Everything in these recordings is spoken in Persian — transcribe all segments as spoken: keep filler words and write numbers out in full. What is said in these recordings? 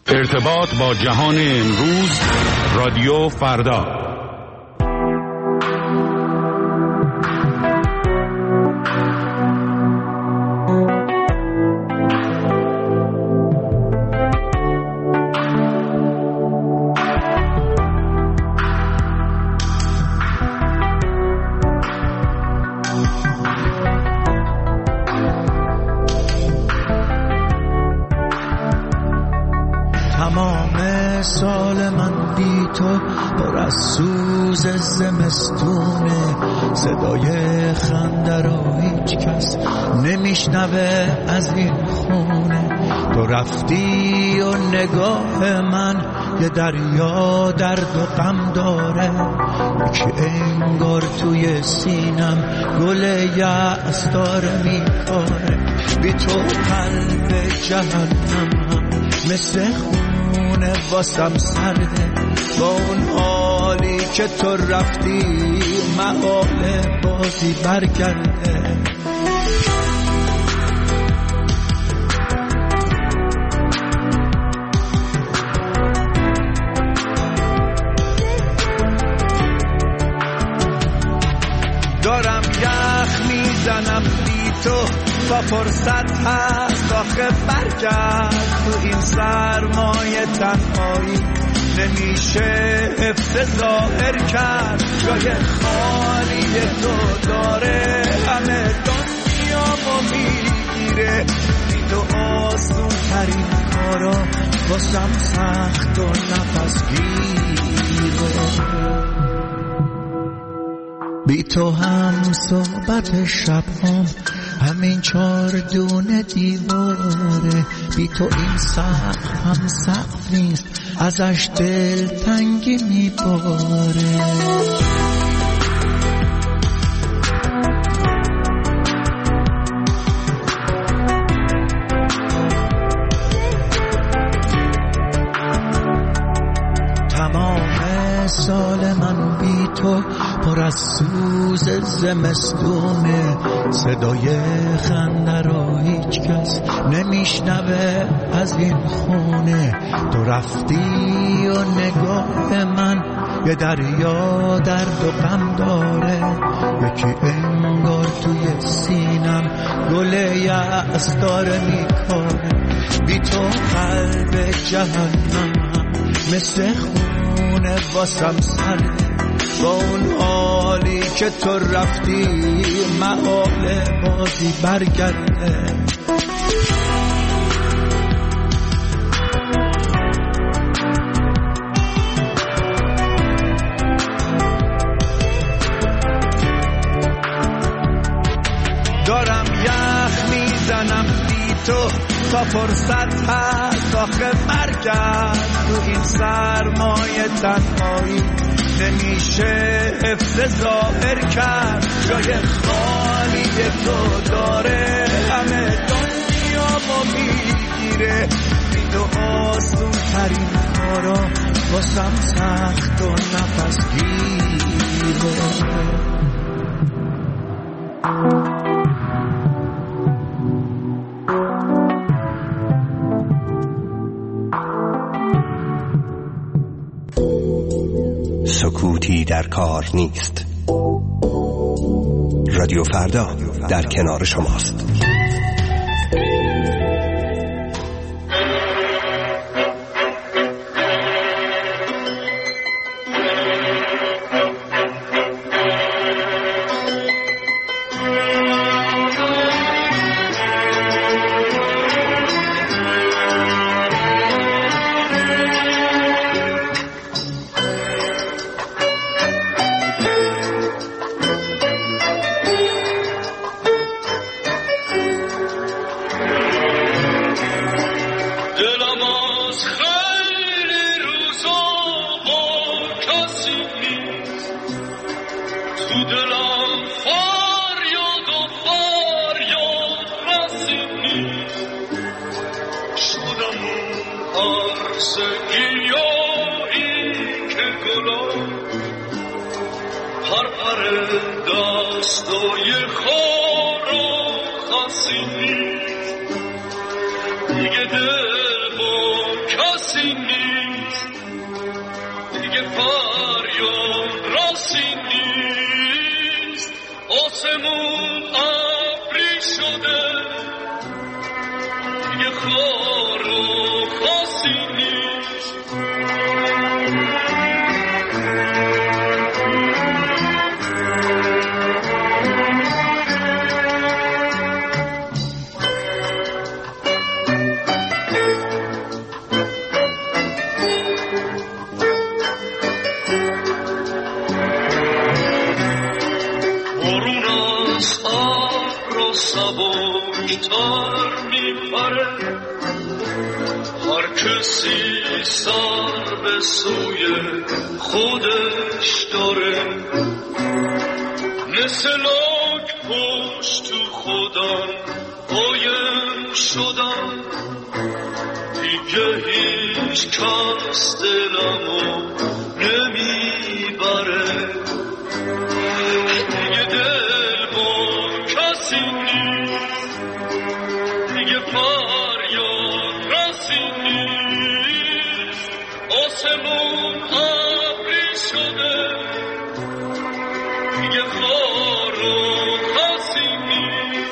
ارتباط با جهان امروز، رادیو فردا. سال من بی تو پر از سوز زمستونه، صدای خنده را هیچ کس نمیشنوه از این خونه. تو رفتی و نگاه من یه دریا درد و غم داره، یکی انگار توی سینم گل یأس داره میکاره. بی تو قلب جهنمم مثل خونه واسم سرده، با اون حالی که تو رفتی محال بازی برگرده. دارم یخ میزنم بی تو، تا فرصت هست آخه برگرد. تو این سرمایه تنهایی نمیشه حفظ ظاهر کرد. جای خالی تو داره همه دنیا ما میگیره. بی تو آسون ترین کارا واسم سخت و نفس گیره. بی تو هم صحبت شب هم همین چار دونه دیواره. بی تو این سقف هم سقف نیست، ازش دل تنگی میباره. تمام سال من بی تو پر از سوز زمستونه، صدای خنده را هیچ کس نمیشنوه از این خونه. تو رفتی و نگاه من یه دریا درد و غم داره، یکی انگار توی سینم گل یأس داره میکاره. بی تو قلب جهنمم مثل خونه واسم سرده، با اون حالی که تو رفتی محال بازی برگرده. دارم یخ میزنم بی تو، تا فرصت هست آخه برگرد. تو این سرمایه تنهایی نمیشه حفظ ظاهر کرد. جای خالی تو داره همه دنیا ما میگیره. بی تو آسون ترین کارا واسم سخت و نفس گیره. سکوتی در کار نیست. رادیو فردا در کنار شماست. داستای خار و خاصی نیست دیگه. دل با کس کسی نیست، دیگه فریاد راسی نیست. آسمون ابری شده، دیگه خار و خاصی نیست. سبکتر میپره، هر کسی سر به سوی خودش داره. مثل لاک پشت تو خودم قایم شدم، دیگه هیچ کس دلمو نمیبره. دیگه دل با کسی نیست، دیگه فریاد رسی نیست. آسمون ابری شده، دیگه خار و خاصی نیست.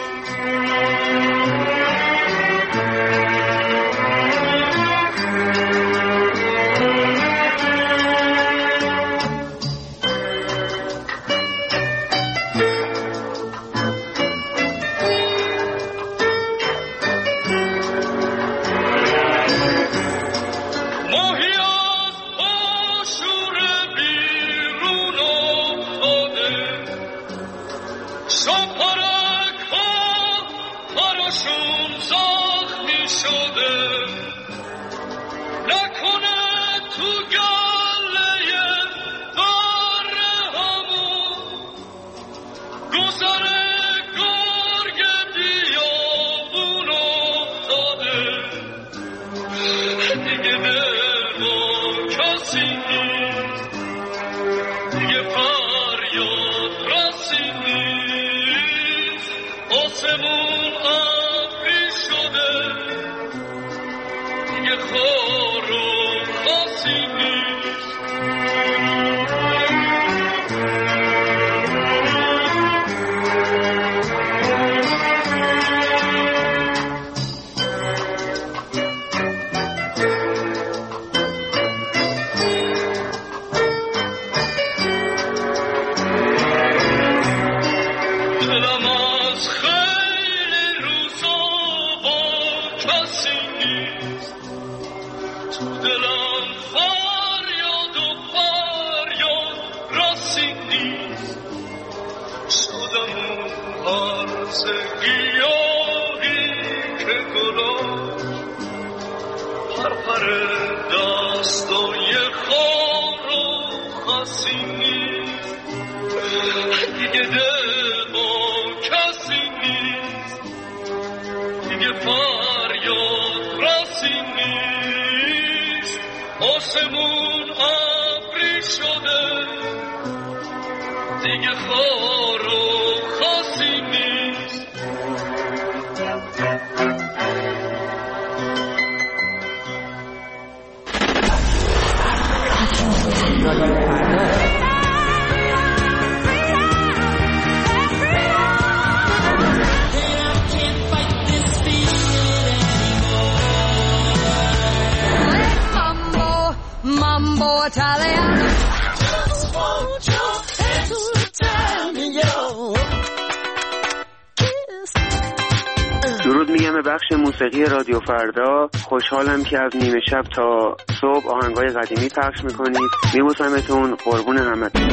درود میگم به بخش موسیقی رادیو فردا. خوشحالم که از نیمه شب تا صبح آهنگای قدیمی پخش میکنید. میبوسمتون، قربون همتون.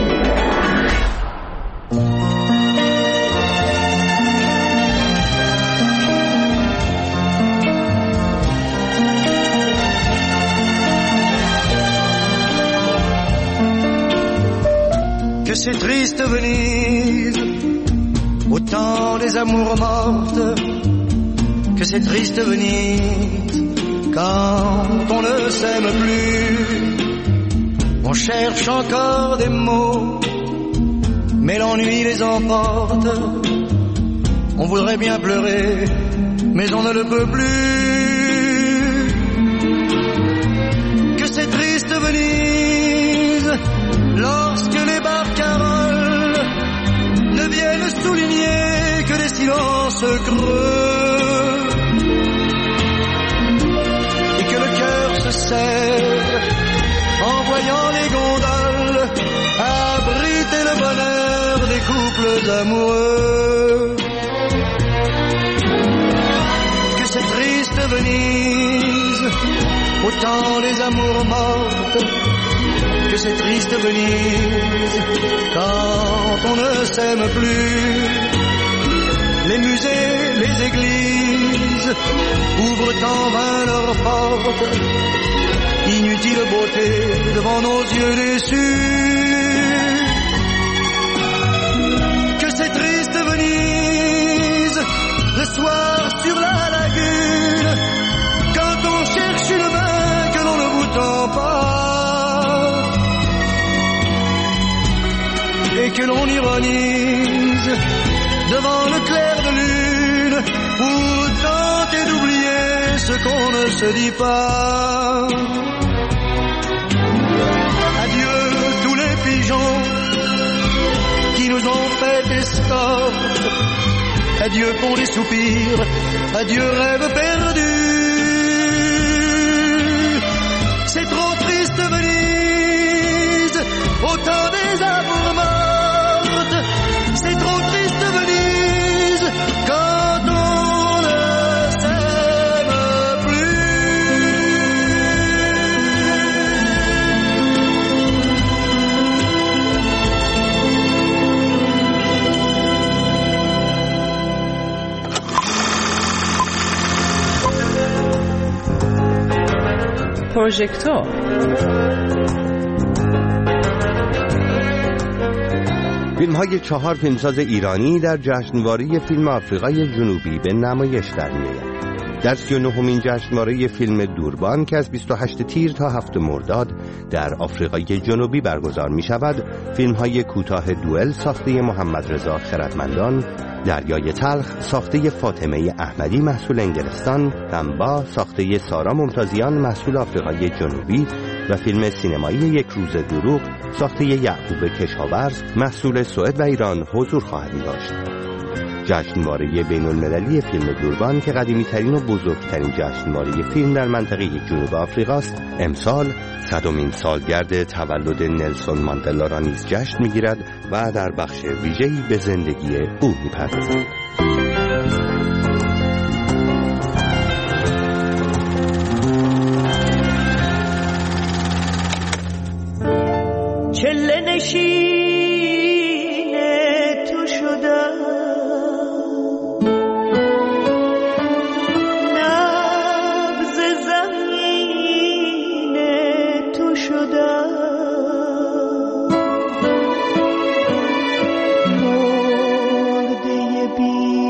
Que c'est triste Venise, au temps des amours mortes. Que c'est triste Venise, quand on ne s'aime plus. On cherche encore des mots, mais l'ennui les emporte. On voudrait bien pleurer, mais on ne le peut plus. lorsque les barcaroles ne viennent souligner que des silences creux, et que le cœur se serre en voyant les gondoles abriter le bonheur des couples amoureux. Que c'est triste Venise, au temps des amours mortes, que c'est triste Venise, quand on ne s'aime plus. Les musées, les églises ouvrent en vain leurs portes, inutile beauté devant nos yeux déçus. Que c'est triste Venise, le soir sur la lagune, quand on cherche une main que l'on ne vous tend pas, et que l'on ironise devant le clair de lune, pour tenter d'oublier ce qu'on ne se dit pas. Adieu tous les pigeons qui nous ont fait escorte, adieu pour les soupirs, adieu rêve perdu. C'est trop triste Venise, au temps des amours mortes, c'est trop triste Venise, quand on ne s'aime plus. پروژکتور فیلم های چهار فیلمساز ایرانی در جشنواره فیلم آفریقای جنوبی به نمایش در می‌آیند. در سی و نهمین جشنواره فیلم دوربان که از بیست و هشتم تیر تا هفتم مرداد در آفریقای جنوبی برگزار می شود، فیلم های کوتاه دوئل ساخته محمد رضا خردمندان، دریای تلخ ساخته فاطمه احمدی محصول انگلستان، تنبا ساخته سارا ممتازیان محصول آفریقای جنوبی و فیلم سینمایی یک روز دروغ ساخته یعقوب کشاورز محصول سوئد و ایران حضور خواهد داشت. جشنواره بین المللی فیلم دوربان که قدیمی ترین و بزرگترین جشنواره فیلم در منطقه جنوب آفریقا است، امسال صدمین سالگرد تولد نلسون ماندلا را نیز جشن می‌گیرد و در بخش ویژه‌ای به زندگی او می‌پردازد. چله نشین تو شدم، نبض زمین تو شدم، مرده بی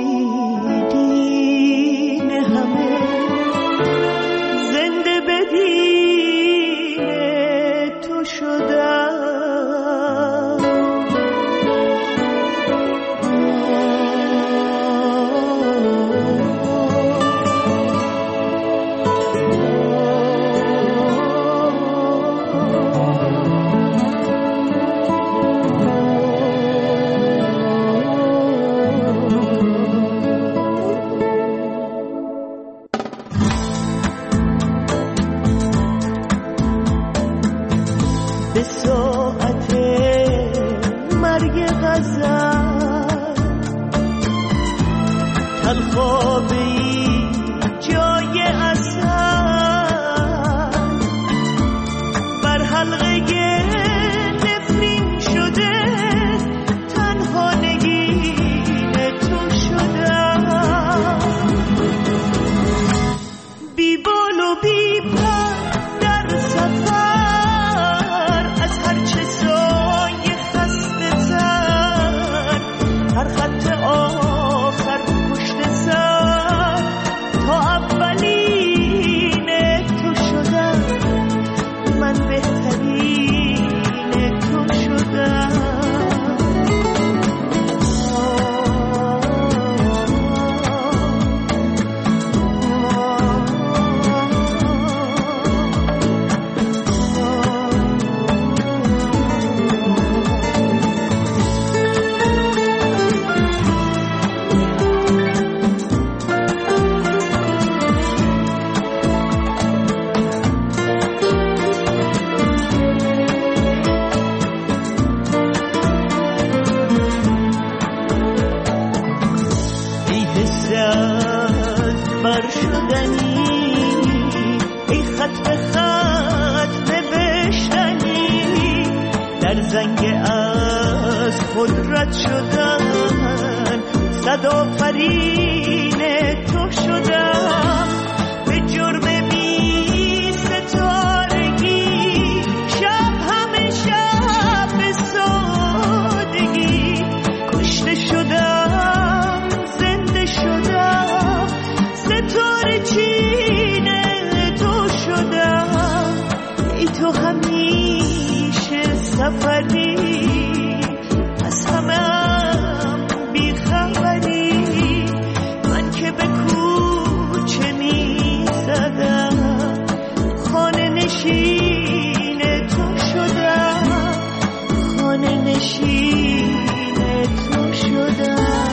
قدرت شدن، صد آفرین تو شدم. به جرم بی ستارگی شب همه شب به سادگی کشته شدم، زنده شدم، ستاره چین تو شدم. ای تو همیشه سفری، از همم بیخبری. من که به کوچه می زدم، خانه نشین تو شدم، خانه نشین تو شدم.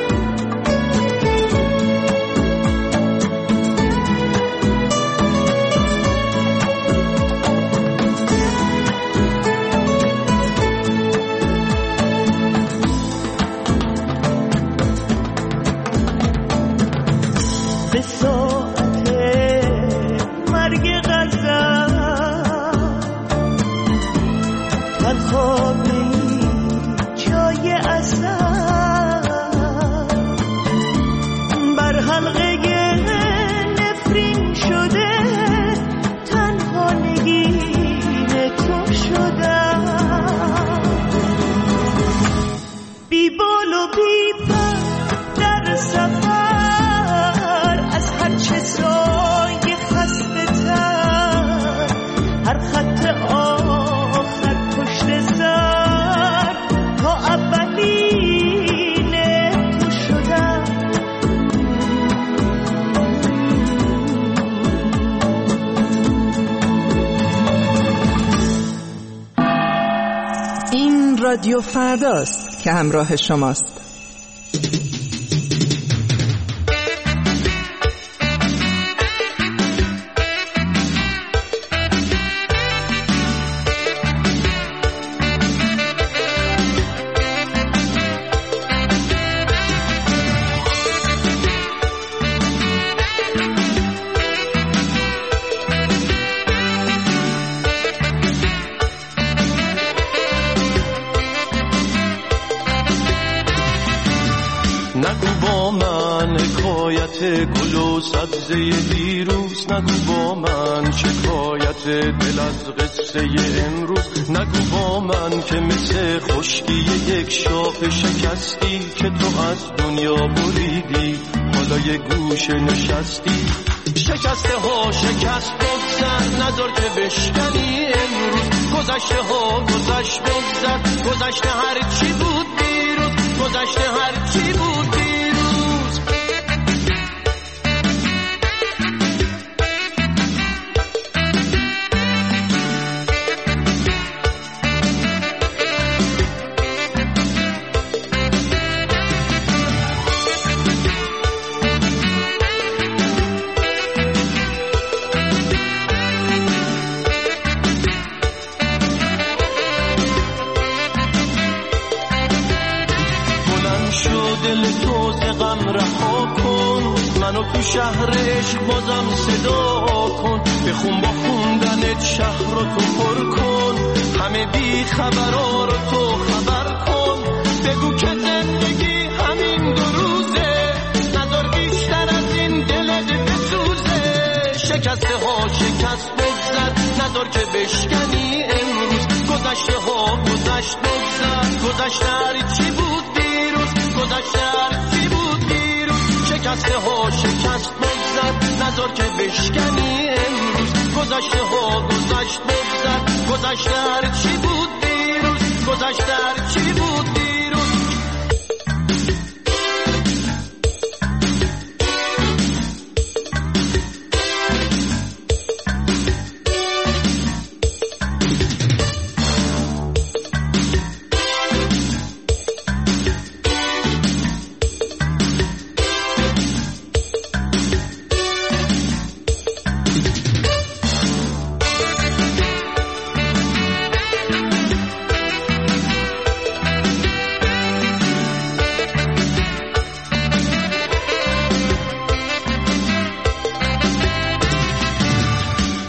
به ساعت مرگ غزل تنها جای اثر بر حلقه نفرین شده، تنها نگین تو شدم. بی بال و بی پر در سفر، از هر چه سایه خسته تر، هر خط آخر پشت سر، تا اولین تو شدم. این رادیو فرداست که همراه شماست. گل و سبزه دیروز، نگو با من شکایت دل از قصه امروز. نگو با من که مثل خشکی یک شاخ شکستی که تو از دنیا بریدی، حالا یه گوشه نشستی. شکسته ها شکست بگذر، نذار که بشکنی امروز. گذشته ها گذشت بگذر، گذشته هر چی بود دیروز، گذشته هر چی بود دیروز. تو شهر عشق بازم صدا کن، بخون با خوندنت شهر رو تو پر کن. همه بی خبرها رو تو خبر کن، بگو که زندگی همین دو روزه، نذار بیشتر از این دلت بسوزه. شکسته ها شکست بگذر، نذار که بشکنی امروز. گذشته ها گذشت بگذر، گذشته هر چی بود دیروز، گذشته هر چی بود دیروز. شکسته ها شکست بگذر، نذار که بشکنی امروز. گذشته ها گذشت بگذر، گذشته هر چی بود دیروز، گذشته هر چی بود دیروز.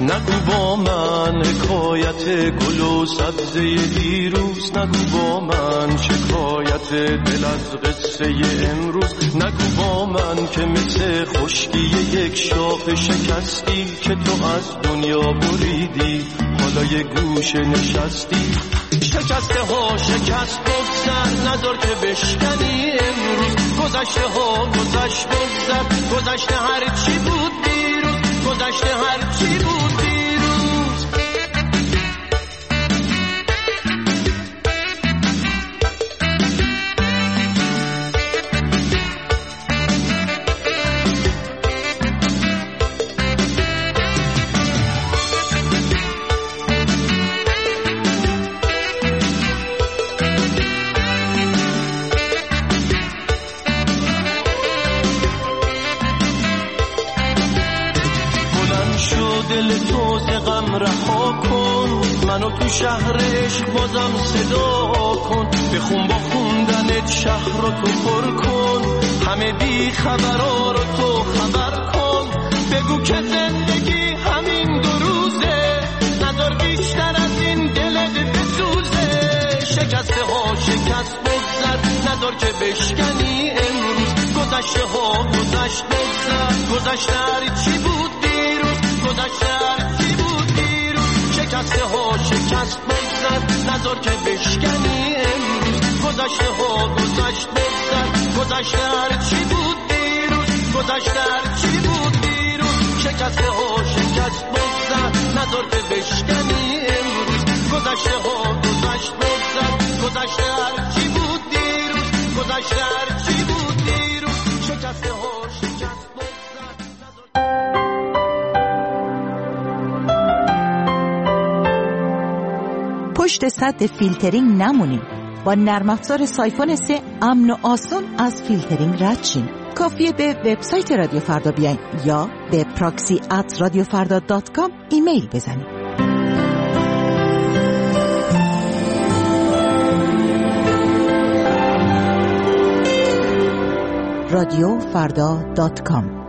نگو با من حکایت گل و سبزه دیروز، نگو با من شکایت دل از قصه امروز، نگو با من که مثل خشکی یک شاخ شکستی که تو از دنیا بریدی حالا یه گوشه نشستی. شکسته ها شکست بگذر نذار که بشکنی امروز، گذشته ها گذشت بگذر، گذشته هر چی بود دیروز، گذشته هر چی بود دیروز. دل تو ز غم رها کن، منو تو شهر عشق بازم صدا کن، بخون با خوندنت شهر رو تو پر کن، همه بی خبرها رو تو خبر کن، بگو که زندگی همین دو روزه، نذار بیشتر از این دلت بسوزه. شکسته ها شکست بگذر نذار که بشکنی امروز، گذشته ها گذشت بگذر، گذشته هر چی بود گذشته هر چی بود دیروز. شکسته ها شکست بگذر نذار که بشکنی امروز، گذشته ها گذشت بگذر، گذشته هر چی بود دیروز، گذشته هر چی بود دیروز. شکسته ها شکست بگذر نذار که بشکنی امروز، گذشته ها گذشت بگذر، گذشته هر چی بود دیروز، گذشته هر چی بود دیروز. شکسته ها شکست پشت سد فیلترینگ نمونیم. با نرم افزار سایفون سه امن و آسان از فیلترینگ رد شین. کافیه به وبسایت رادیو فردا بیاین یا به پراکسی ات رادیو فردا دات کام ایمیل بزنید. رادیو فردا دات کام.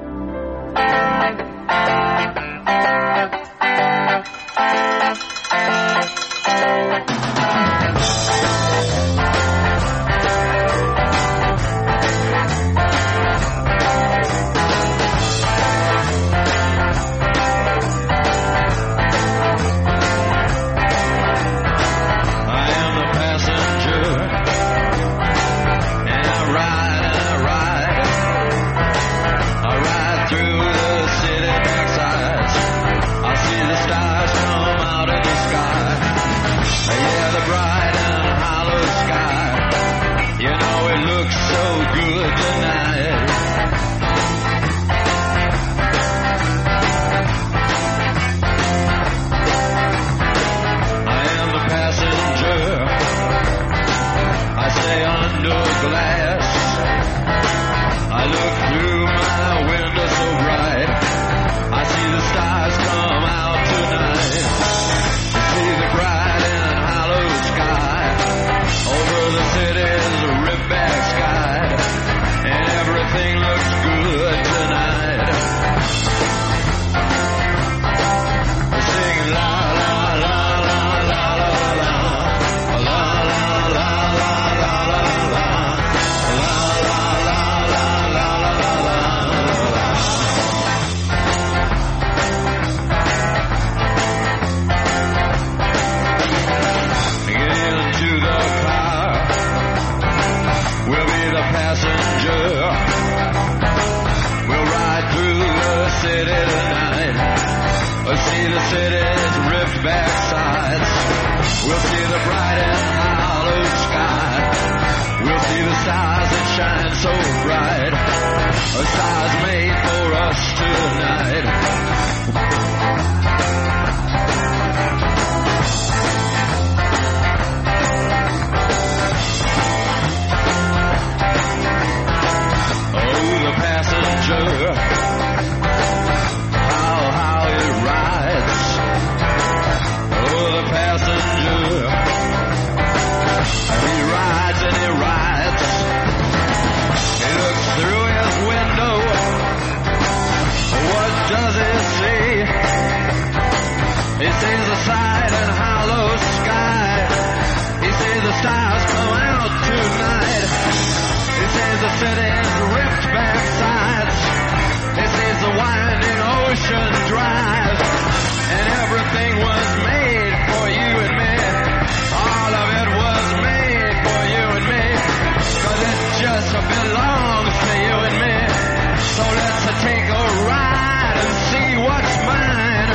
He sees the side and hollow sky. He sees the stars come out tonight. He sees the city's ripped back sides. He sees the winding ocean drive. And everything was made for you and me. All of it was made for you and me. Cause it just belongs to you and me. So let's take a ride and see what's mine.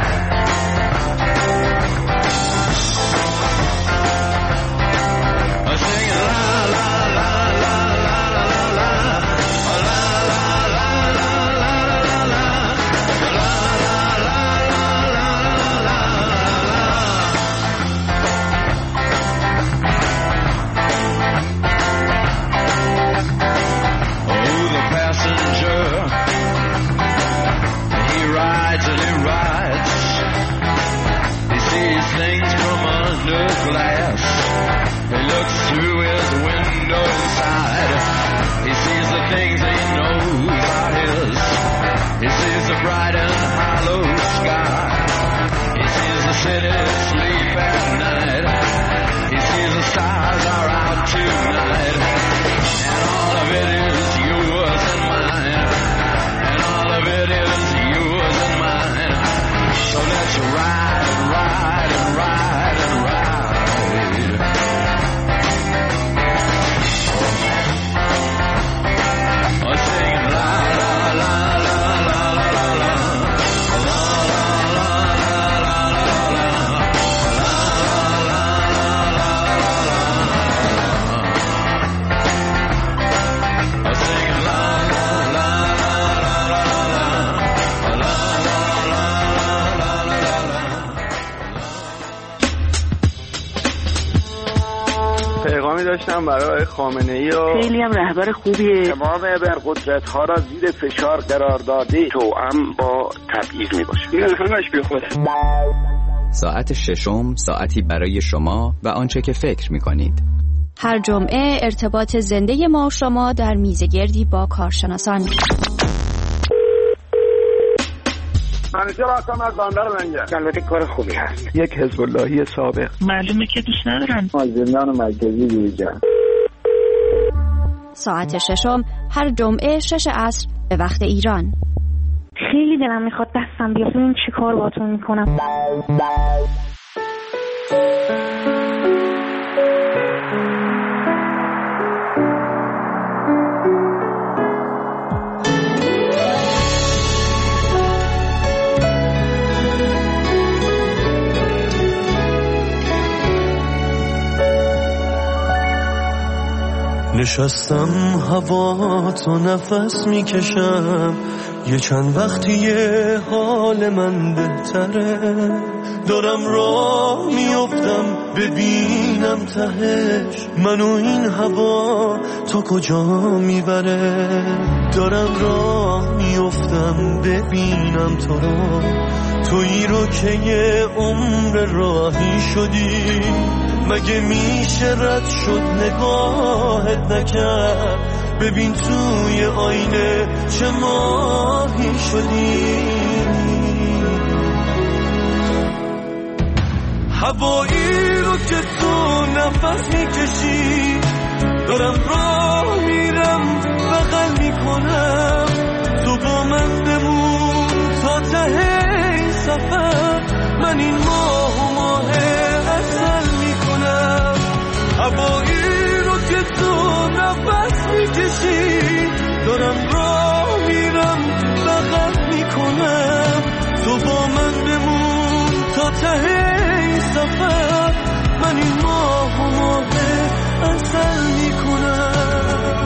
I'm singing la la la la la la la la la la la la la things from under glass. He looks through his window inside. He sees the things he knows are his. He sees the bright and hollow sky. He sees the city sleep at night. He sees the stars are out tonight. And all of it is yours and mine. And all of it is yours and mine. So let's ride and ride and ride and ride. I'm singing la la la la la la la la la la I'm singing la la la la la la la پیغامی داشتم برای خامنه‌ای و خیلی هم رهبر خوبیه. تمام ابرقدرت‌ها را زیر فشار قرار داده توأم با تبعیض میباشه. این همش بیخوده. ساعت ششم ساعتی برای شما و آنچه که فکر می‌کنید. هر جمعه ارتباط زنده ما و شما در میزگردی با کارشناسان. منیجر هستم از بندر منجر. البته کار خوبی هست. یک حزب اللهی سابق. معلومه که دوست ندارن. از زندان مرکزی بیرون. ساعت ششم هر جمعه شش عصر به وقت ایران. خیلی دلم میخواد دستم بیاد ببین چی کار باهاتون میکنم. نشستم هوا تو نفس میکشم یه چند وقتیه حال من بهتره دارم راه میافتم ببینم تهش منو این هوا تو کجا میبره دارم راه میافتم ببینم تو رو تویی رو که یه عمر راهی شدی مگه میشه رد شد نگاهت نکرد ببین توی آینه چه ماهی شدی هوایی رو که تو نفس میکشی دارم راه میرم بغل میکنم تو با من بمون تا ته این سفر من این ماه و ماه اصل میکنم هوایی رو که تو نفس میکشی دارم راه میرم بغل میکنم تو با من بمون تا ته این سفر من این ماه و ماه اصل میکنم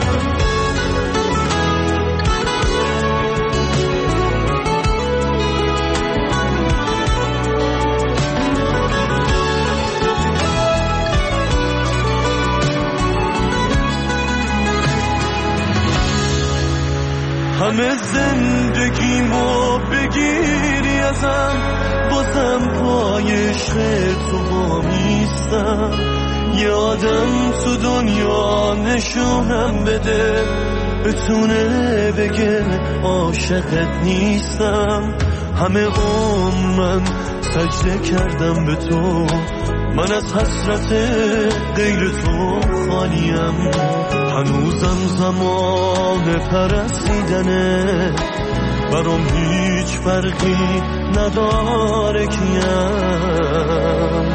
همه زندگیمو بگیری ازم بازم پای عشق تو با میستم یه آدم تو دنیا نشونم بده بتونه بگه عاشقت نیستم همه عمر من سجده کردم به تو، من از حسرت غیر تو خالیم، هنوزم زمان پرستیدنه، برام هیچ فرقی نداره کیم.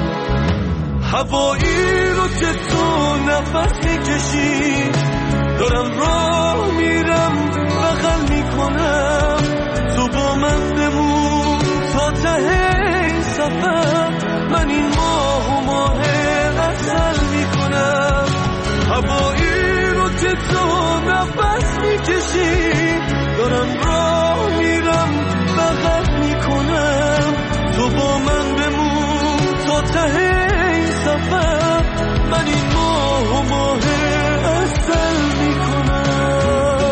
هوایی رو که تو نفس میکشی، دارم راه میرم بغل میکنم، تو با من بمون تا ته این سفر، من این ماه و ماه اصل میکنم. هوایی رو که تو نفس میکشی، دارم راه میرم بغل میکنم، تو با من بمون تا ته این سفر، من این ماه و ماه اصل میکنم.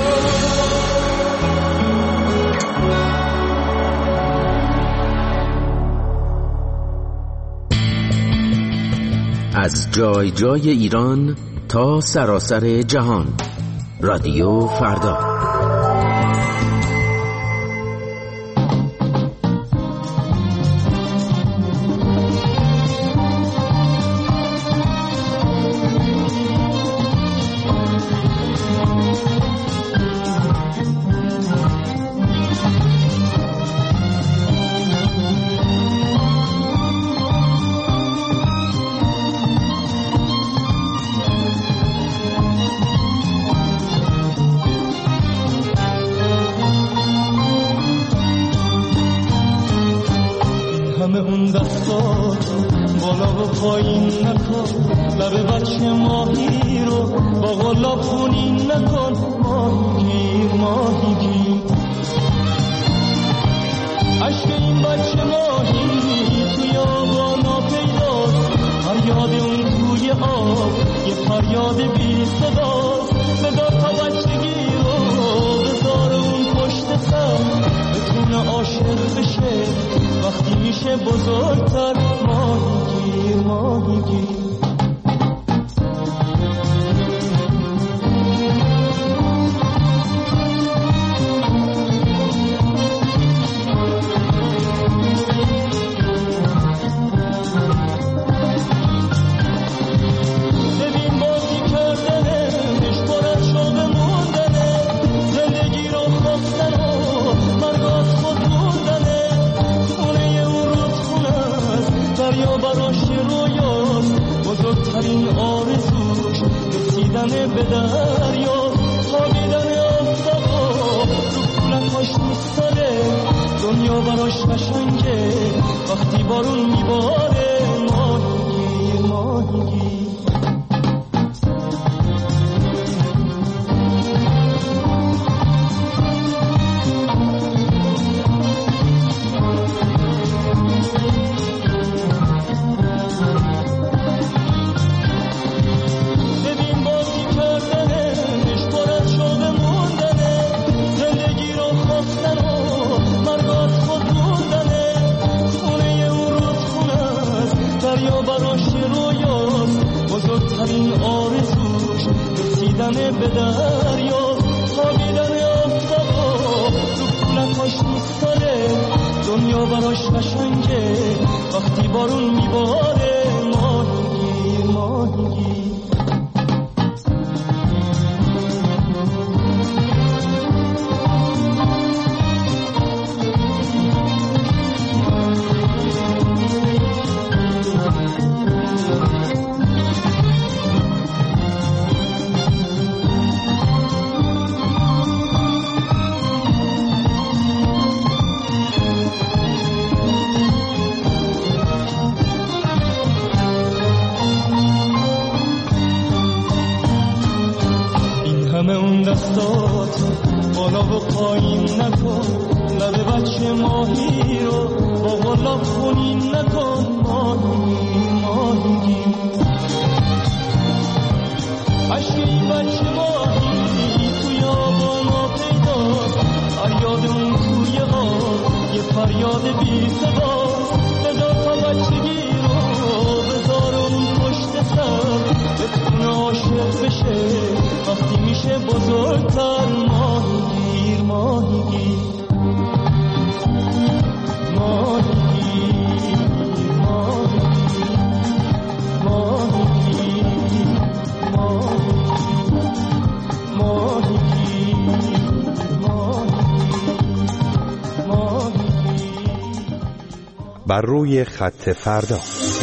از جای جای ایران تا سراسر جهان، رادیو فردا. بزرگتر ماهی گیر ماهی گیر بر روی خط فردا.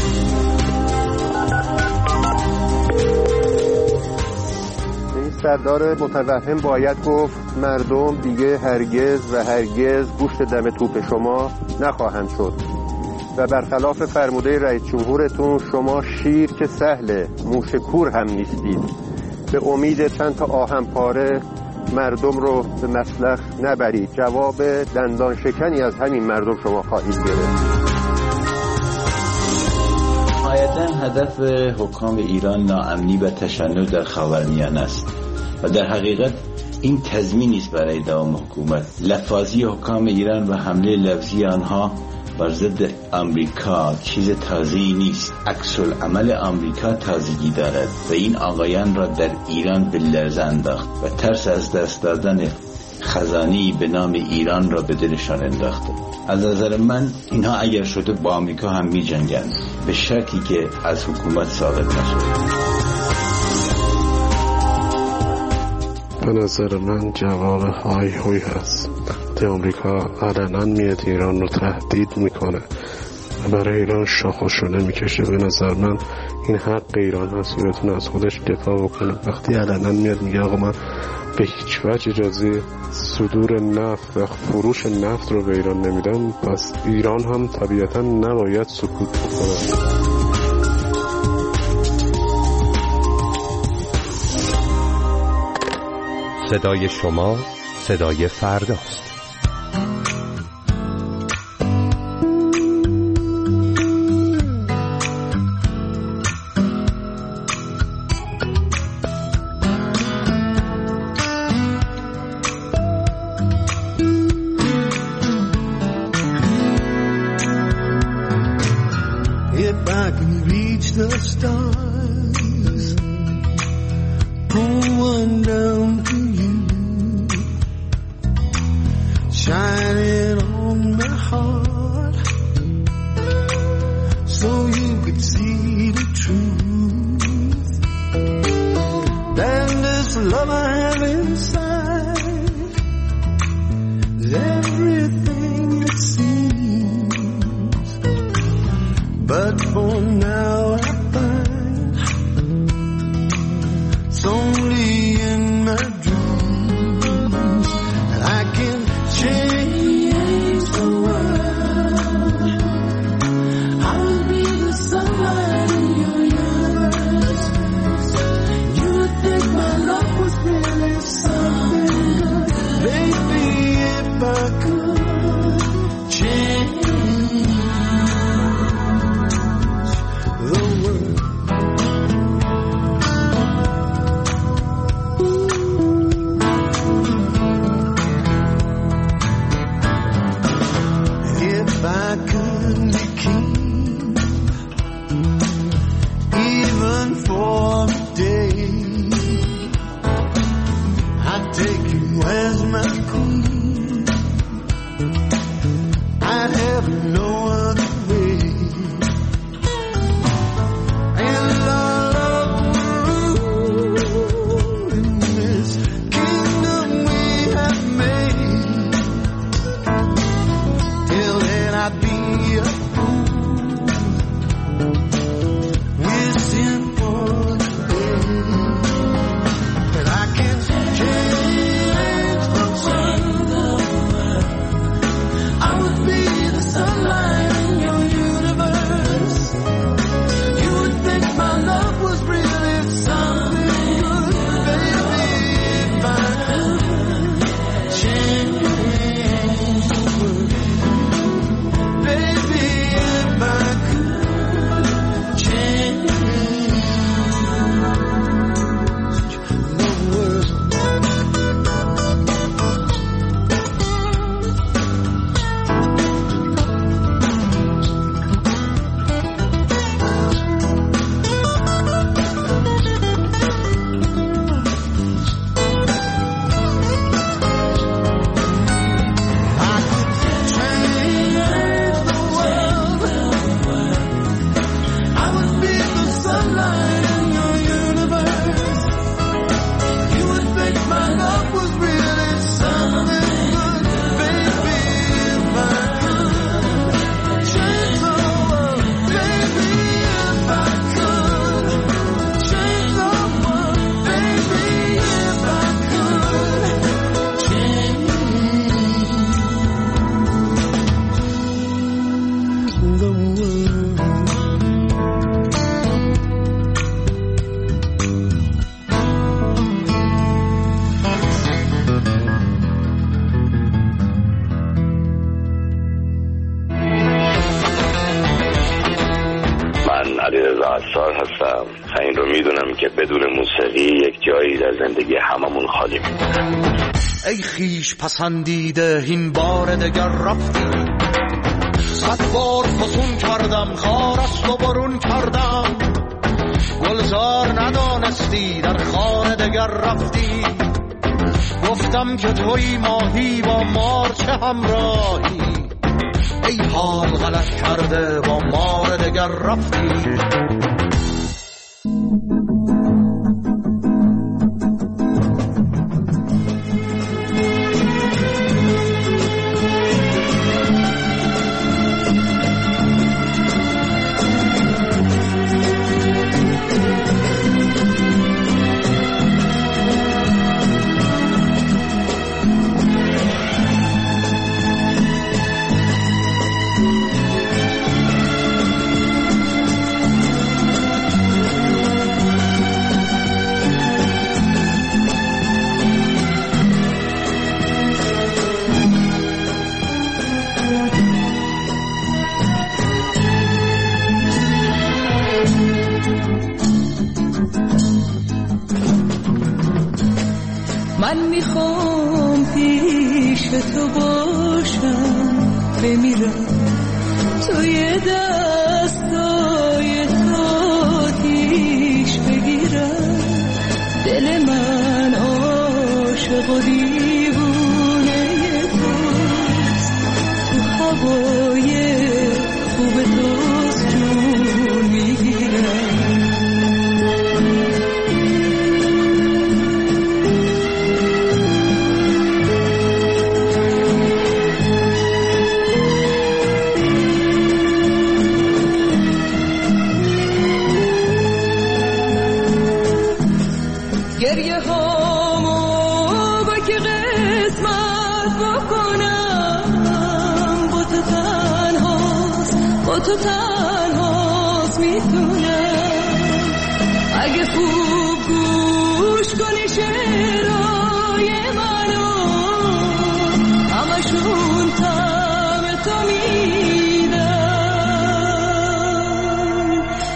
سردار متوهم باید گفت مردم دیگه هرگز و هرگز گوشت دم توپ شما نخواهند شد و برخلاف فرموده رئیس جمهورتون شما شیر که سهله موش کور هم نیستید. به امید چند تا آهن پاره مردم رو به مسلخ نبرید. جواب دندان شکنی از همین مردم شما خواهید گرفت. نهایتاً هدف حکام ایران ناامنی و تشنج در خاورمیانه است و در حقیقت این تضمینی است برای دوام حکومت. لفاظی حکام ایران و حمله لفظی آنها بر ضد آمریکا چیز تازه‌ای نیست. عکس العمل آمریکا تازگی دارد و این آقایان را در ایران به لرزه انداخت و ترس از دست دادن خزانه‌ای به نام ایران را به دلشان انداخته. از نظر من اینها اگر شده با آمریکا هم می جنگند به شرطی که از حکومت ثابت نشد. به نظر من جواب های هوی هست. ده آمریکا علنا میاد ایران رو تهدید میکنه و برای ایران شاخ و شونه میکشه. به نظر من این حق ایران هست که بتونه از خودش دفاع بکنه. وقتی علنا میاد میگه آقا من به هیچ وجه اجازه صدور نفت و فروش نفت رو به ایران نمیدم، پس ایران هم طبیعتا نباید سکوت بکنه. صدای شما صدای فرداست. If I can reach the stars, pull one down to you, shining on my heart, so you could see the truth. Then this love I have inside is everything it seems, but for now I find it's only in my dreams that I can change the world. I'll be the sunlight in your eyes. You would think my love was really something good. Baby, if I could change the پرستار هستم. این رو میدونم که بدون موسیقی یک جایی در زندگی هممون خالی میمونه. ای خیش پسندیده این بار دگر رفتی، صد بار فسون کردم خار است و برون کردم، گلزار ندانستی در خار دگر رفتی، گفتم که توی ماهی با مار چه همراهی، ای حال غلط کرده با مار دگر رفتی. من میخوام پیش تو باشم، بمیرم توی دستای تو آتیش بگیرم، دل من عاشق و دیوونه توست، تو هوای خوب توست جون میگیرم. گریه هامو با که قسمت بکنم، با تو تنهاست با تو تنهاست میتونم، اگه خوب گوش کنی شعرهای منو، همشون طعم تو میدن،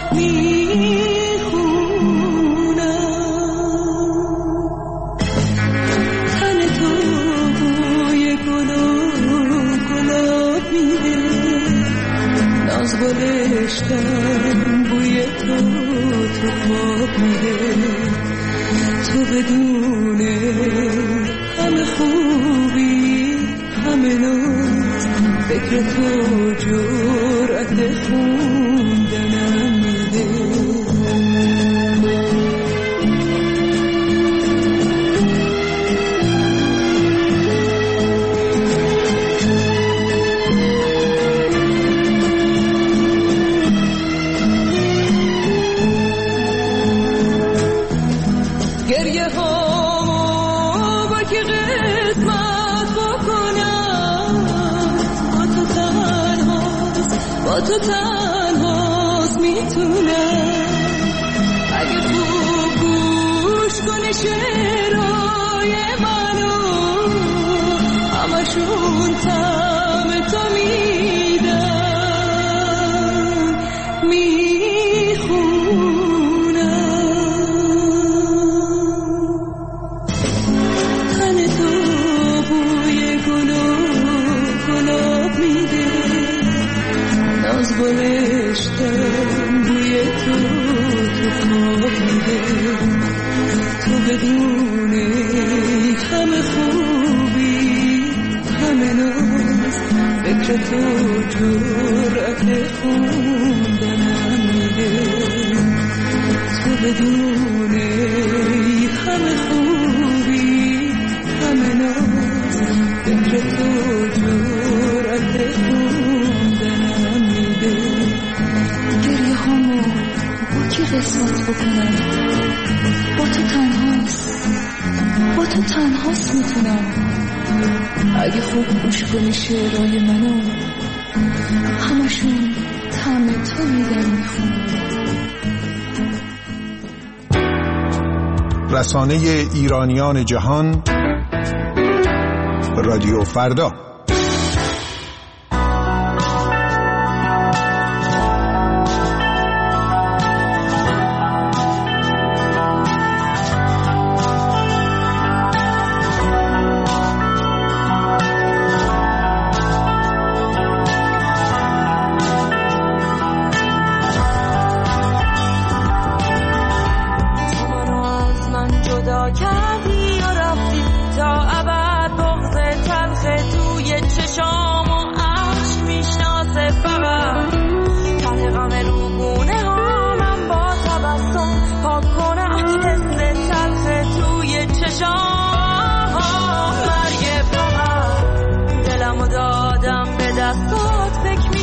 گلشتن بوی تو تو خواب میده، تو بدون همه خوبی همه ناز، فکر تو جرأت خوندنم میده. گریه هامو با که قسمت بکنم، با تو تنهاست با تو تنهاست میتونم، اگه خوب گوش کنی شعرهای منو، همشون طعم تو میدن، میخونم. از گلشتن بوی تو تو خواب میده، تو بدون همه خوبی همه ناز، فکر تو جرأت خوندنم میده، تو بدون همه خوبی همه ناز، فکر تو جرأت خوندنم میده. گریه هامو با کی قسمت بکنم، با تو تنهاست با تو تنهاست میتونم، اگه خوب گوش کنی شعرهای منو، همشون طعم تو میدن میخونم. رسانه ایرانیان جهان، رادیو فردا.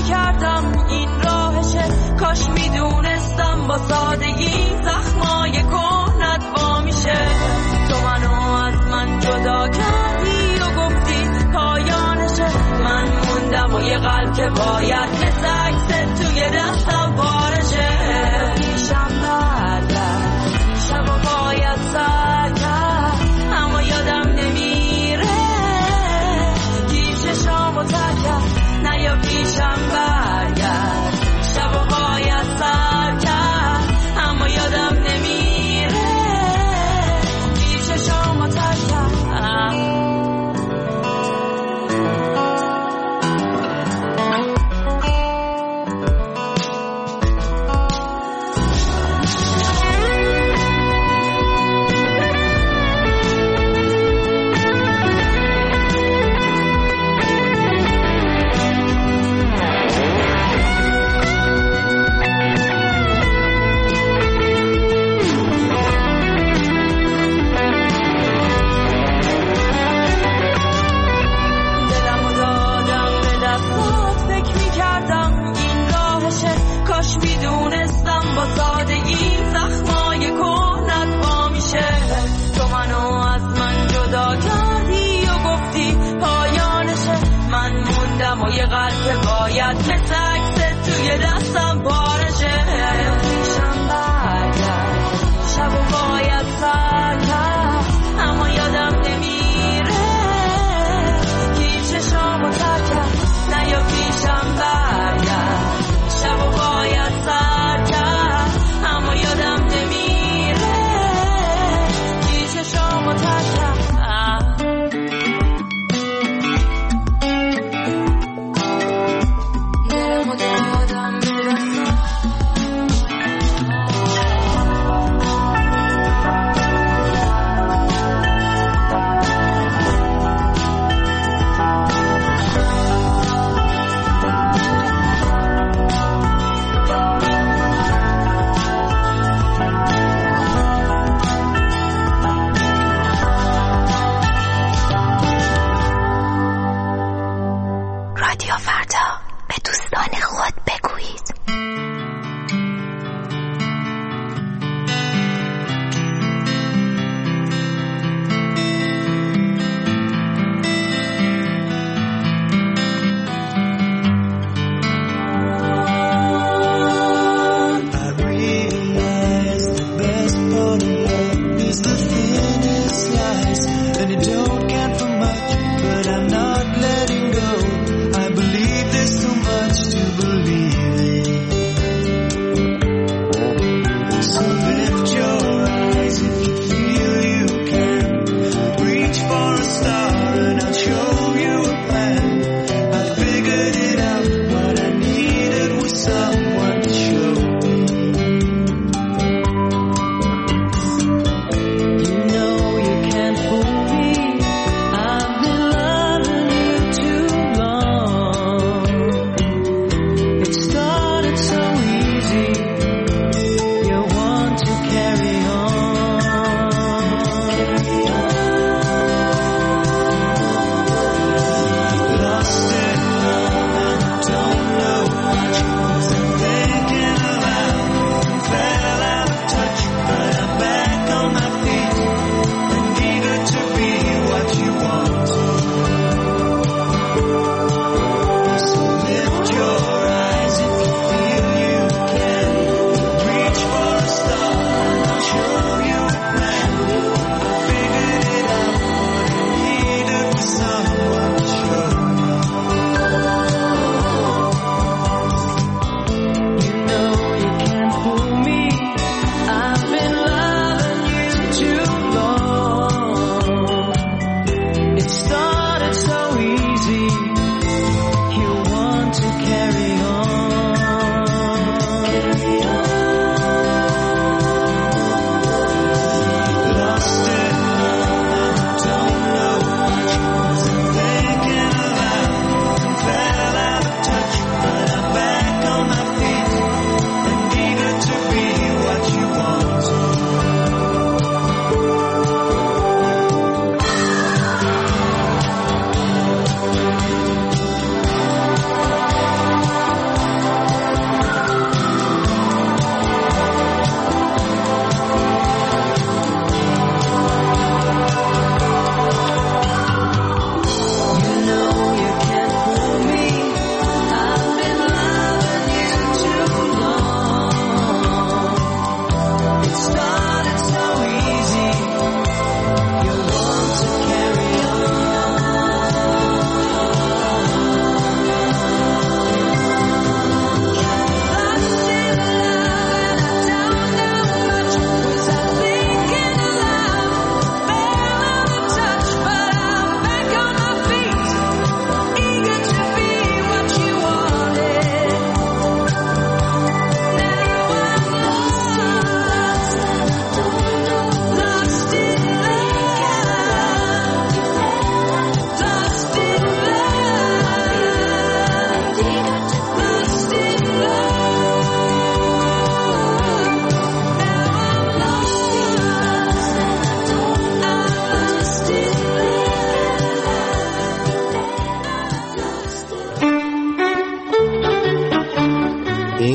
میکردم این راهشه، کاش میدونستم با سادگی زخمای کهنت وا میشه. تو منو از من جدا کردی و گفتی پایانشه، من موندم و یه قلب که باید مثل عکست توی دستم پارشه. پیشم برگرد شب و باید سر کرد، اما یادم نمیره گیج شام و تر کرد. نه یا پیشم برگرد شب و باید سر کرد، اما یادم نمیره گیج شام و تر کرد. یه قلب که باید مثل عکست توی دستم پارشه. پیشم برگرد شب و باید سر کرد، اما یادم نمیره گیج شام و تر کرد. نه یا پیشم برگرد شب و باید سر کرد، اما یادم نمیره گیج شام و تر کرد. دلمو دادم به دستم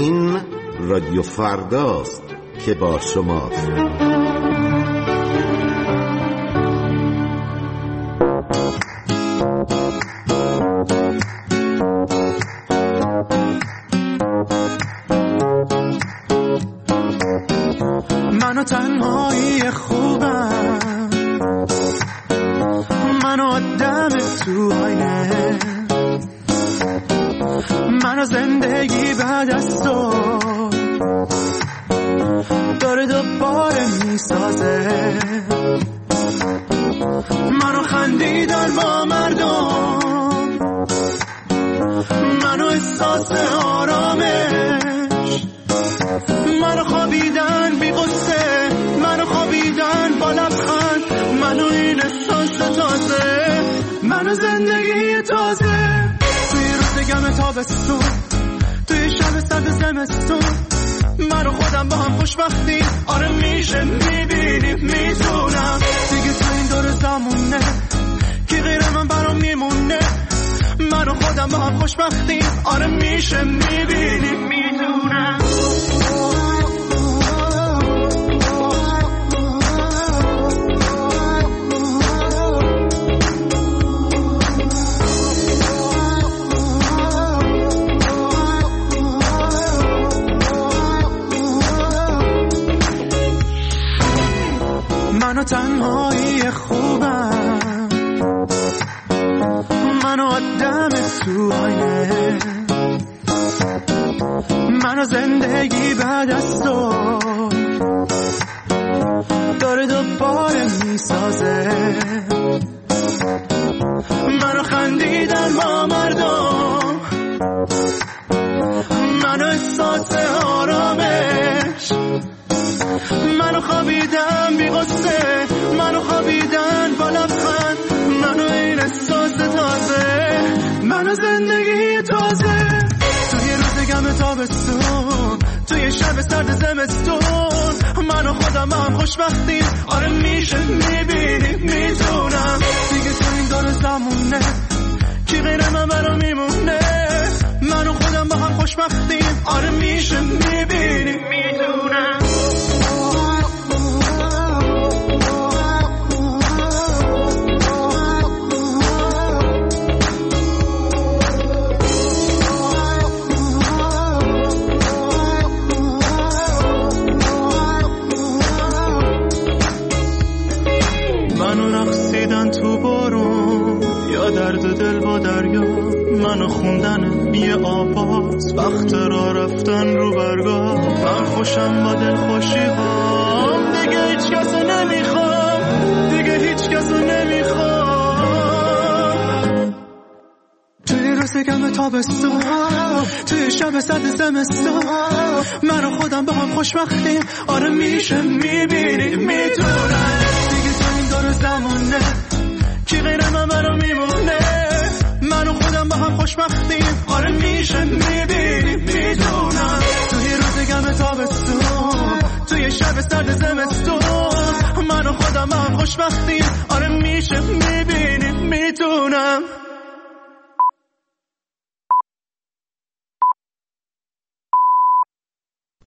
این رادیو فرداست که با شماست. منو تنهایی خوبم، منو آدم تو آینه، منو زندگی بعد از تو داره دوباره میسازه، منو خندیدن با مردم، منو احساس آرامش، منو خوابیدن بی غصه، منو خوابیدن با لبخند، منو این احساس تازه، منو زندگی تازه. توی روز گم تابستون، توی شب سرد زمستون، منو خودم با هم خوشبختی، آره میشه میبینی میتونم دیگه تو این دور زمونه کی غیر من برام میمونه، منو خودم با هم خوشبختی، آره میشه میبینی میتونم. منو تنهایی خوبم، منو آدم تو آینه، منو زندگی بعد از تو داره دوباره میسازه، منو خندیدن با مردم، منو احساس آرامش، منو خوابیدن بی غصه، منو خوابیدن با لبخند، منو این احساس تازه، منو زندگی تازه. توی روز گم تابستون، توی شب سرد زمستون، منو خودم هم خوشبختیم، آره میشه میبینی میتونم دیگه تو این دور زمونه کی غیر من برام میمونه، منو خودم با هم خوشبختیم، آره میشه میبینی میتونم. تو بارون یا درد دل با دریا، منو خوندن یه آواز، وقت را رفتن رو برگاه، من خوشم با دل خوشی هام، دیگه هیچ کسو نمیخوام، دیگه هیچ کسو نمیخوام. توی روز گم تابستون، توی شب سرد زمستون، منو خودم با هم خوشبختیم، آره میشه میبینی میتونم دیگه تو این دور زمونه کی غیر من برام میمونه، منو خودم با هم خوشبختیم، آره میشه میبینی میدونم. توی روز گم تابستون، توی شب سرد زمستون، منو خودم با هم خوشبختیم،